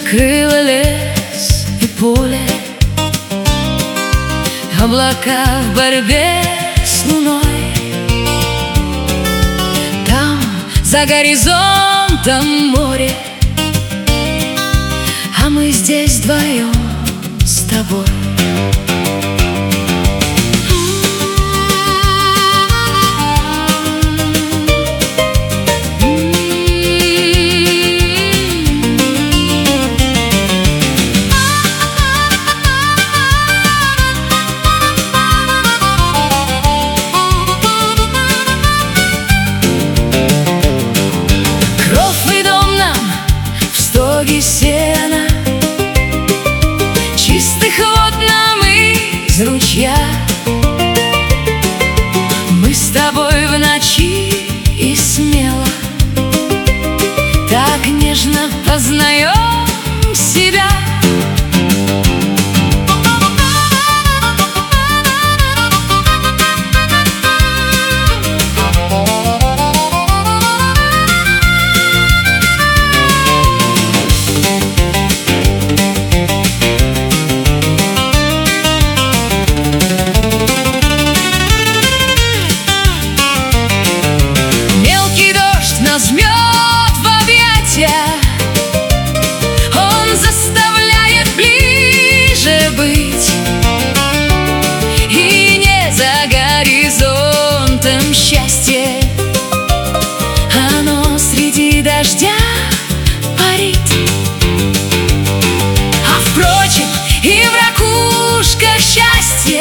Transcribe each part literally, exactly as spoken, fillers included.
Накрыло лес и поле, облака в борьбе с луной. Там за горизонтом море, а мы здесь вдвоем с тобой. Сена, чистых вод нам из ручья. Мы с тобой в ночи и смело так нежно познаем себя. Жмет в объятия, он заставляет ближе быть. И не за горизонтом счастье, оно среди дождя парит. А впрочем, и в ракушках счастье,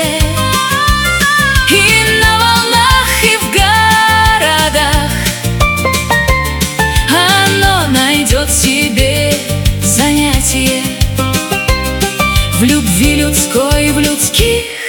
и на волнах, и в городах найдет себе занятие в любви людской, в людских